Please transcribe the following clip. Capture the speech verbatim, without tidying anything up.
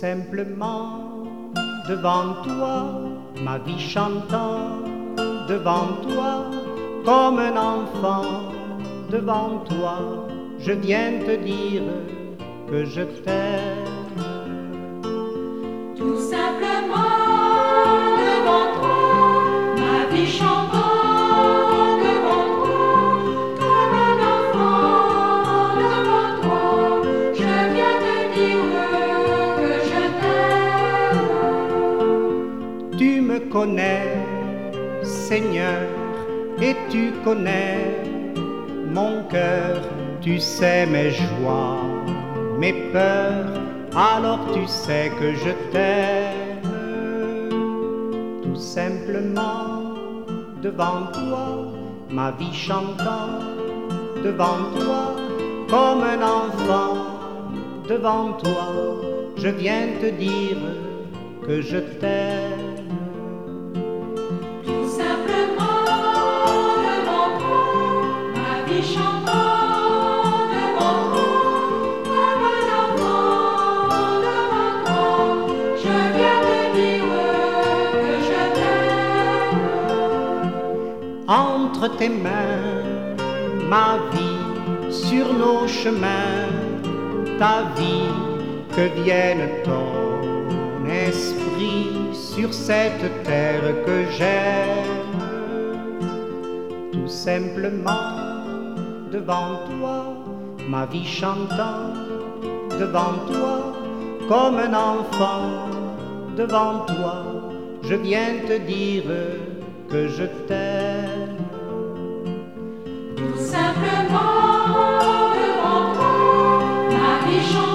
simplement devant toi, ma vie chantant devant toi, comme un enfant devant toi, je viens te dire que je t'aime. Tout simplement devant toi, ma vie chantant devant toi, comme un enfant devant toi, je viens te dire que je t'aime. Tu me connais, Seigneur, et tu connais mon cœur, tu sais mes joies, mes peurs, alors tu sais que je t'aime. Tout simplement devant toi, ma vie chantant devant toi, comme un enfant devant toi, je viens te dire que je t'aime. Tout simplement devant toi, ma vie chantant devant toi, comme un enfant devant toi, je viens te dire que je t'aime. Entre tes mains, ma vie, sur nos chemins, ta vie, que vienne ton esprit sur cette terre que j'aime. Tout simplement devant toi, ma vie chantant devant toi, comme un enfant devant toi, je viens te dire que je t'aime. Tout simplement devant toi, ma vie chante.